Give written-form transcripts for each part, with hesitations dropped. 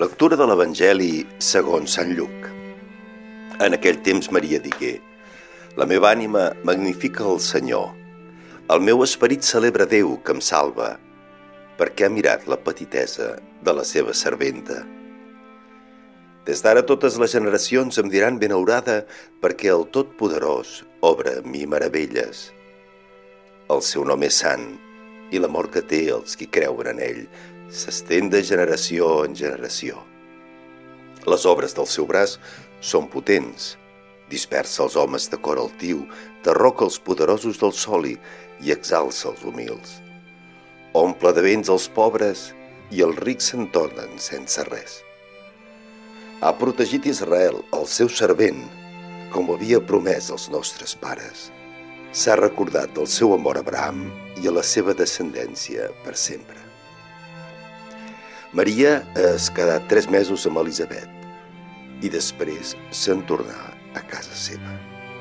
Lectura de l'Evangeli segons Sant Lluc. En aquell temps Maria digué: La meva ànima magnifica el Senyor. El meu esperit celebra Déu que em salva, perquè ha mirat la petitesa de la seva serventa. Des d'ara totes les generacions em diran benaurada, perquè el Totpoderós obra en mi meravelles. El seu nom és sant, i l'amor que té els qui creuen en ell s'estén de generació en generació. Les obres del seu braç són potents, dispersa els homes de cor altiu, derroca els poderosos del soli i exalça els humils. Omple de béns els pobres i els rics se'n tornen sense res. Ha protegit Israel, el seu servent, com havia promès als nostres pares. S'ha recordat del seu amor a Abraham i a la seva descendència per sempre. Maria es quedà 3 mesos amb Elisabet i després se'n tornà a casa seva.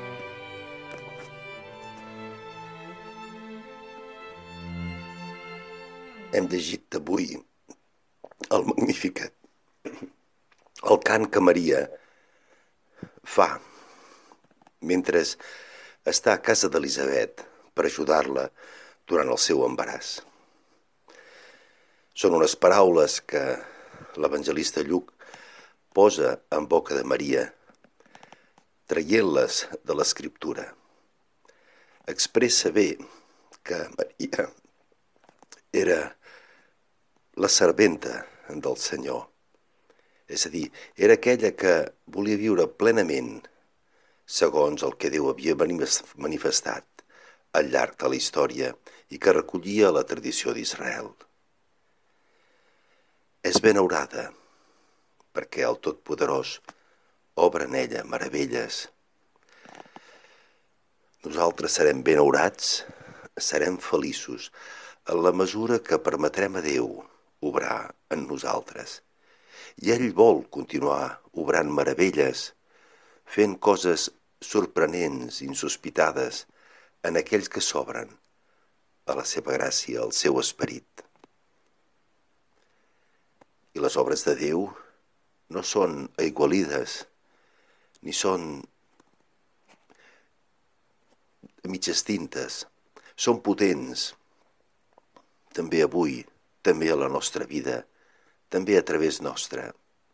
Hem llegit avui el Magnificat, el cant que Maria fa mentre està a casa d'Elisabet per ajudar-la durant el seu embaràs. Són unes paraules que l'evangelista Lluc posa en boca de Maria, traient-les de l'Escriptura. Expressa bé que Maria era la serventa del Senyor. És a dir, era aquella que volia viure plenament segons el que Déu havia manifestat al llarg de la història i que recollia la tradició d'Israel. És benaurada perquè el Totpoderós obra en ella meravelles. Nosaltres serem benaurats, serem feliços en la mesura que permetrem a Déu obrar en nosaltres. I ell vol continuar obrant meravelles, fent coses sorprenents, insospitades, en aquells que s'obren a la seva gràcia, al seu esperit. I les obres de Déu no són aigualides, ni són mitges tintes, són potents, també avui, també a la nostra vida, també a través nostra.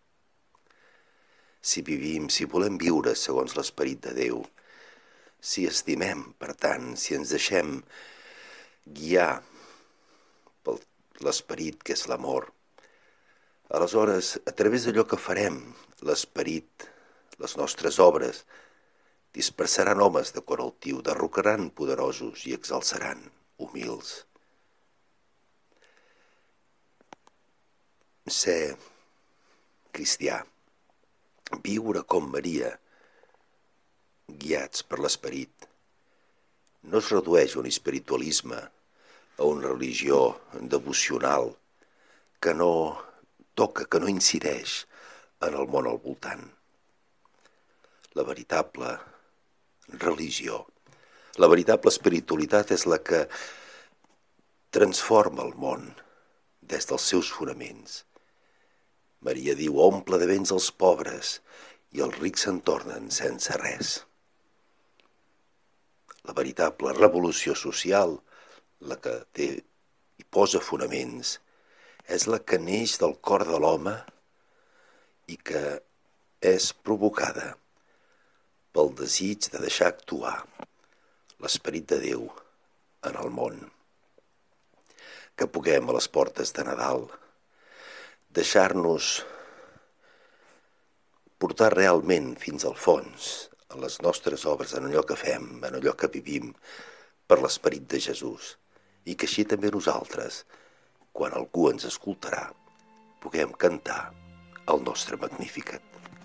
Si vivim, si volem viure segons l'esperit de Déu, si estimem, per tant, si ens deixem guiar per l'esperit que és l'amor, aleshores, a través d'allò que farem, l'esperit, les nostres obres, dispersaran homes de cor altiu, derrocaran poderosos i exalçaran humils. Ser cristià, viure com Maria, guiats per l'esperit, no es redueix a un espiritualisme, a una religió devocional que no toca, que no incideix en el món al voltant. La veritable religió, la veritable espiritualitat és la que transforma el món des dels seus fonaments. Maria diu: omple de béns els pobres i els rics se'n tornen sense res. La veritable revolució social, la que té i posa fonaments, és la que neix del cor de l'home i que és provocada pel desig de deixar actuar l'esperit de Déu en el món. Que puguem a les portes de Nadal deixar-nos portar realment fins al fons en les nostres obres, en allò que fem, en allò que vivim, per l'esperit de Jesús, i que així també nosaltres, quan algú ens escoltarà, puguem cantar el nostre Magnificat.